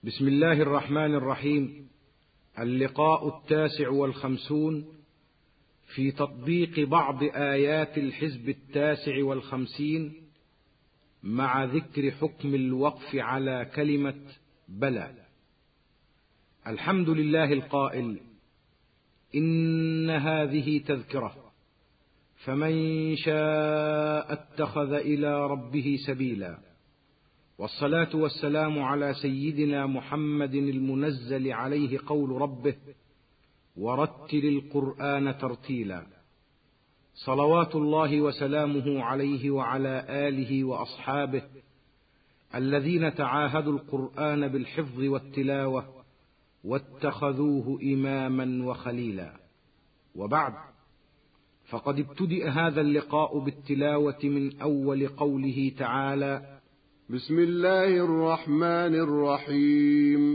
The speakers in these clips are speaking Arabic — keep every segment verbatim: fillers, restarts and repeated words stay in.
بسم الله الرحمن الرحيم. اللقاء التاسع والخمسون في تطبيق بعض آيات الحزب التاسع والخمسين مع ذكر حكم الوقف على كلمة بلى. الحمد لله القائل: إن هذه تذكرة فمن شاء اتخذ إلى ربه سبيلا. والصلاة والسلام على سيدنا محمد المنزل عليه قول ربه: ورتل القرآن ترتيلا. صلوات الله وسلامه عليه وعلى آله وأصحابه الذين تعاهدوا القرآن بالحفظ والتلاوة واتخذوه إماما وخليلا. وبعد، فقد ابتدأ هذا اللقاء بالتلاوة من أول قوله تعالى: بسم الله الرحمن الرحيم.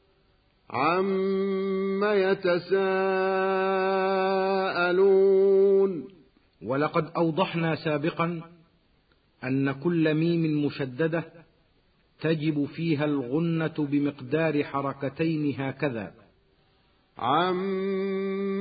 عم يتساءلون. ولقد أوضحنا سابقا أن كل ميم مشددة تجب فيها الغنة بمقدار حركتين هكذا: عم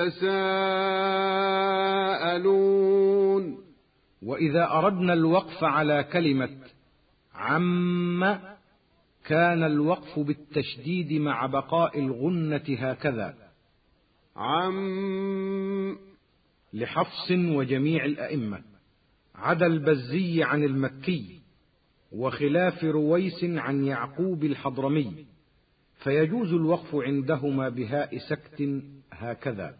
يتساءلون. وإذا أردنا الوقف على كلمة عم كان الوقف بالتشديد مع بقاء الغنة هكذا: عم، لحفص وجميع الأئمة عدا البزي عن المكي، وخلاف رويس عن يعقوب الحضرمي، فيجوز الوقف عندهما بهاء سكت هكذا: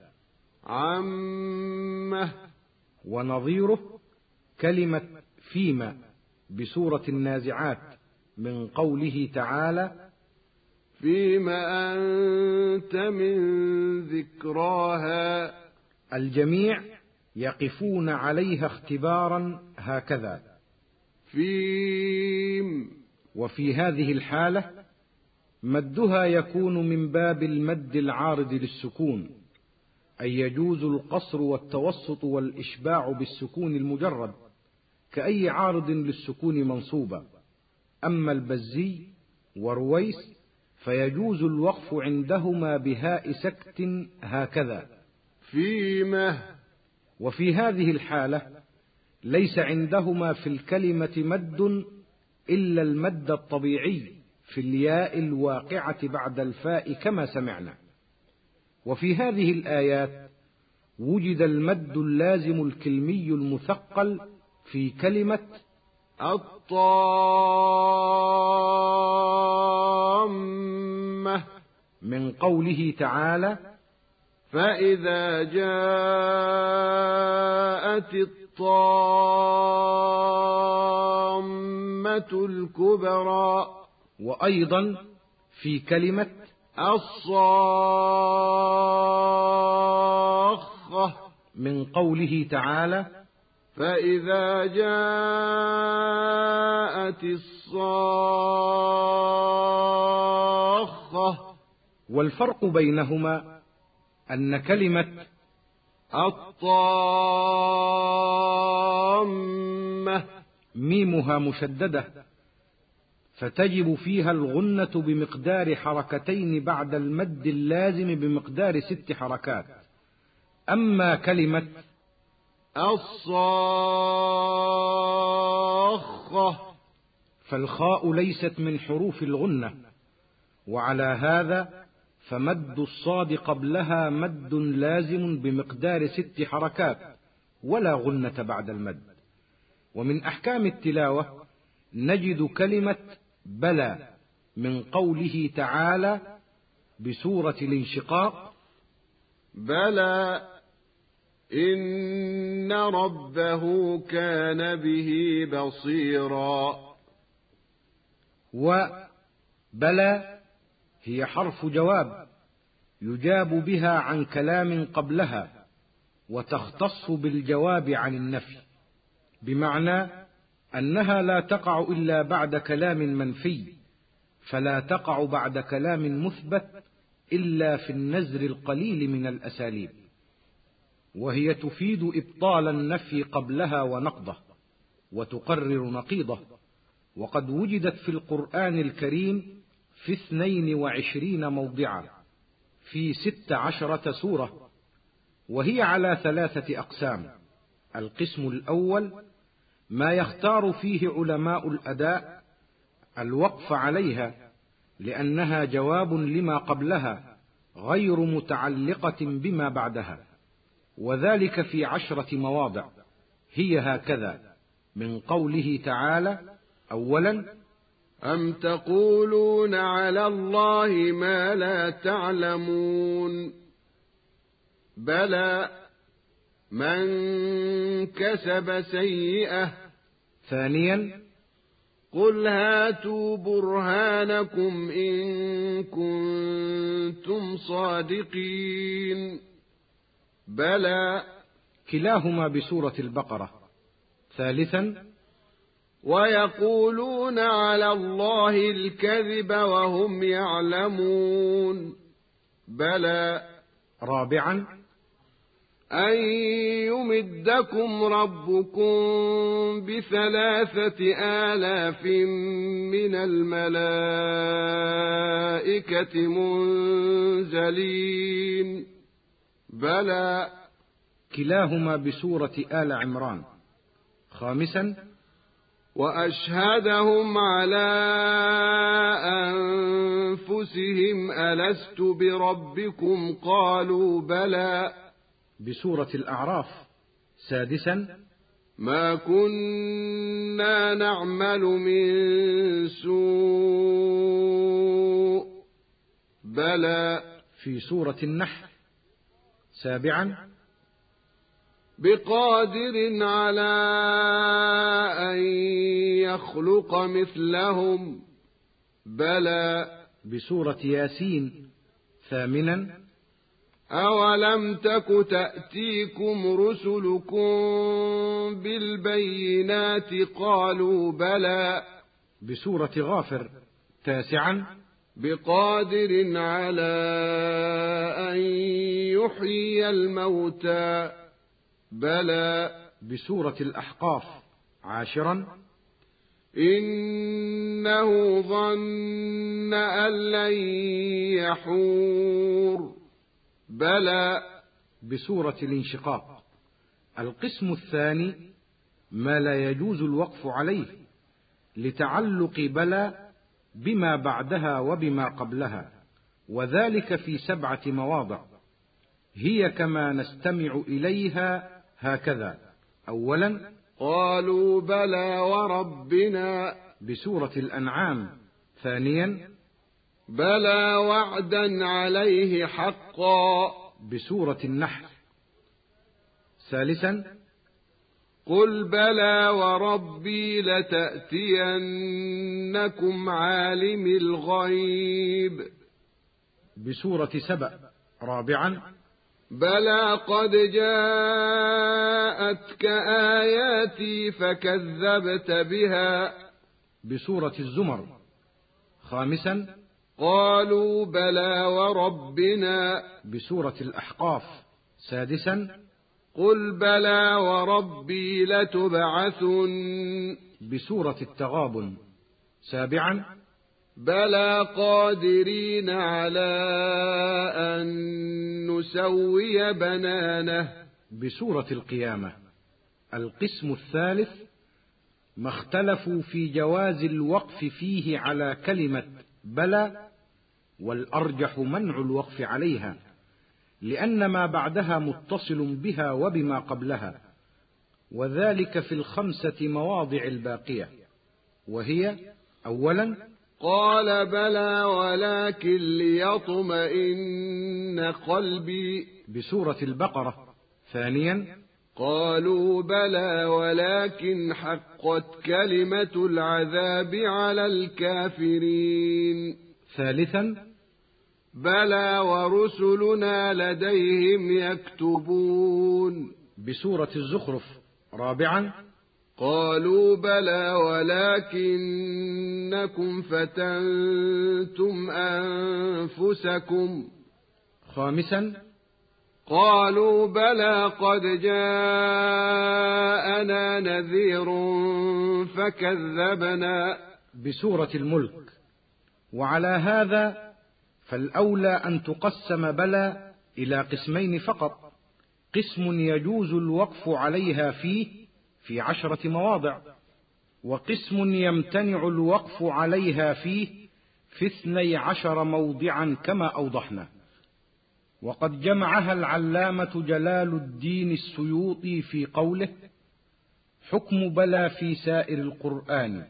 عمه. ونظيره كلمة فيما بسورة النازعات من قوله تعالى: فيما أنت من ذكراها. الجميع يقفون عليها اختبارا هكذا: فيم. وفي هذه الحالة مدها يكون من باب المد العارض للسكون، أي يجوز القصر والتوسط والإشباع بالسكون المجرد كأي عارض للسكون منصوبة. أما البزي ورويس فيجوز الوقف عندهما بهاء سكت هكذا: فيمه. وفي هذه الحالة ليس عندهما في الكلمة مد إلا المد الطبيعي في الياء الواقعة بعد الفاء كما سمعنا. وفي هذه الآيات وجد المد اللازم الكلمي المثقل في كلمة الطامة من قوله تعالى: فإذا جاءت الطامة الكبرى. وأيضا في كلمة الصاخة من قوله تعالى: فإذا جاءت الصاخة. والفرق بينهما أن كلمة الطامة ميمها مشددة فتجب فيها الغنة بمقدار حركتين بعد المد اللازم بمقدار ست حركات. أما كلمة الصاخة فالخاء ليست من حروف الغنة، وعلى هذا فمد الصاد قبلها مد لازم بمقدار ست حركات ولا غنة بعد المد. ومن أحكام التلاوة نجد كلمة بلى من قوله تعالى بسورة الانشقاق: بلى إن ربه كان به بصيرا. وبلى هي حرف جواب يجاب بها عن كلام قبلها، وتختص بالجواب عن النفي، بمعنى أنها لا تقع إلا بعد كلام منفي، فلا تقع بعد كلام مثبت إلا في النزر القليل من الأساليب، وهي تفيد إبطال النفي قبلها ونقضه، وتقرر نقيضه. وقد وجدت في القرآن الكريم في اثنين وعشرين موضعا في ست عشرة سورة، وهي على ثلاثة أقسام. القسم الأول ما يختار فيه علماء الأداء الوقف عليها لأنها جواب لما قبلها غير متعلقة بما بعدها، وذلك في عشرة مواضع، هي هكذا: من قوله تعالى: أولا: أم تقولون على الله ما لا تعلمون، بلى من كسب سيئة. ثانيا: قل هاتوا برهانكم إن كنتم صادقين، بلى. كلاهما بسورة البقرة. ثالثا: ويقولون على الله الكذب وهم يعلمون، بلى. رابعا: أن يمدكم ربكم بثلاثة آلاف من الملائكة منزلين، بلى. كلاهما بسورة آل عمران. خامسا: وأشهدهم على أنفسهم ألست بربكم قالوا بلى، بسورة الأعراف. سادسا: ما كنا نعمل من سوء، بلى، في سورة النحل. سابعا: بقادر على أن يخلق مثلهم، بلى، بسورة ياسين. ثامنا: أولم تك تأتيكم رسلكم بالبينات قالوا بلى، بسورة غافر. تاسعا: بقادر على أن يحيي الموتى، بلى، بسورة الأحقاف. عاشرا: إنه ظن أن لن يحور، بلى، بسورة الانشقاق. القسم الثاني ما لا يجوز الوقف عليه لتعلق بلى بما بعدها وبما قبلها، وذلك في سبعة مواضع، هي كما نستمع إليها هكذا: أولا: قالوا بلى وربنا، بسورة الأنعام. ثانيا: بلى وعدا عليه حقا، بسورة النحل. ثالثا: قل بلى وربي لتأتينكم عالم الغيب، بسورة سبأ. رابعا: بلى قد جاءتك آياتي فكذبت بها، بسورة الزمر. خامسا: قالوا بلى وربنا، بسورة الأحقاف. سادسا: قل بلى وربي لتبعثن، بسورة التغابن. سابعا: بلى قادرين على أن نسوي بنانه، بسورة القيامة. القسم الثالث ما اختلفوا في جواز الوقف فيه على كلمة بلى، والأرجح منع الوقف عليها لأن ما بعدها متصل بها وبما قبلها، وذلك في الخمسة مواضع الباقية، وهي: أولا: قال بلى ولكن ليطمئن قلبي، بسورة البقرة. ثانيا: قالوا بلى ولكن حقت كلمة العذاب على الكافرين. ثالثا: بلى ورسلنا لديهم يكتبون، بسورة الزخرف. رابعا: قالوا بلى ولكنكم فتنتم أنفسكم. خامسا: قالوا بلى قد جاءنا نذير فكذبنا، بسورة الملك. وعلى هذا فالأولى أن تقسم بلى إلى قسمين فقط: قسم يجوز الوقف عليها فيه في عشرة مواضع، وقسم يمتنع الوقف عليها فيه في اثني عشر موضعا كما أوضحنا. وقد جمعها العلامة جلال الدين السيوطي في قوله: حكم بلى في سائر القرآن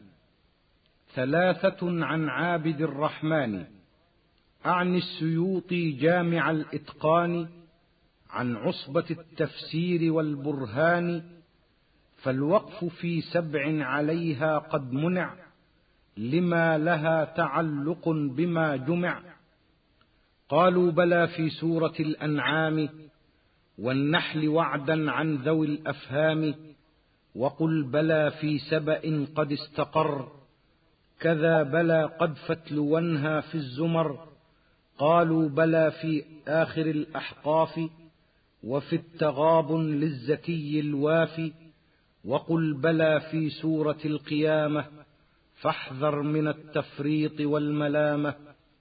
ثلاثة عن عابد الرحمن، أعني السيوطي جامع الإتقان، عن عصبة التفسير والبرهان، فالوقف في سبع عليها قد منع، لما لها تعلق بما جمع. قالوا بلى في سورة الأنعام، والنحل وعدا عن ذوي الأفهام، وقل بلى في سبأ قد استقر، كذا بلى قد فتلونها في الزمر. قالوا بلى في آخر الأحقاف، وفي التغابن للزكي الوافي، وقل بلى في سورة القيامة، فاحذر من التفريط والملامة.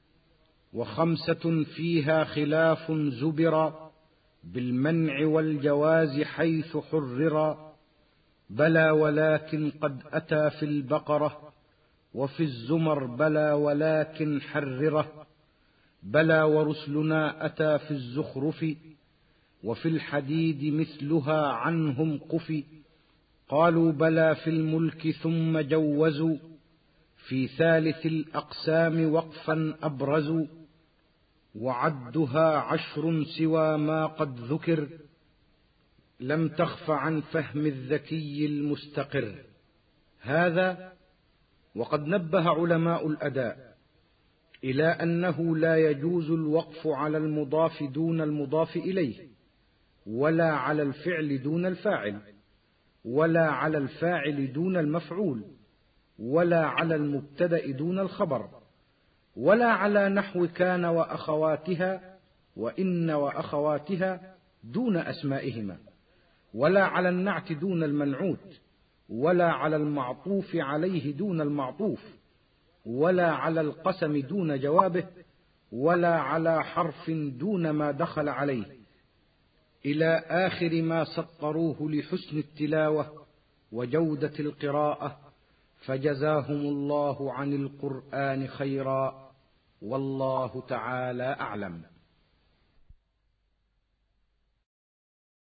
وخمسة فيها خلاف زبرا، بالمنع والجواز حيث حررا، بلى ولكن قد أتى في البقرة، وفي الزمر بلى ولكن حرره، بلى ورسلنا أتى في الزخرف، وفي الحديد مثلها عنهم قفي. قالوا بلى في الملك ثم جوزوا، في ثالث الأقسام وقفا أبرزوا، وعدها عشر سوى ما قد ذكر، لم تخف عن فهم الذكي المستقر. هذا وقد نبه علماء الأداء إلى أنه لا يجوز الوقف على المضاف دون المضاف إليه، ولا على الفعل دون الفاعل، ولا على الفاعل دون المفعول، ولا على المبتدأ دون الخبر، ولا على نحو كان وأخواتها وإن وأخواتها دون أسمائهما، ولا على النعت دون المنعوت، ولا على المعطوف عليه دون المعطوف، ولا على القسم دون جوابه، ولا على حرف دون ما دخل عليه، إلى آخر ما سطروه لحسن التلاوة وجودة القراءة، فجزاهم الله عن القرآن خيرا، والله تعالى أعلم.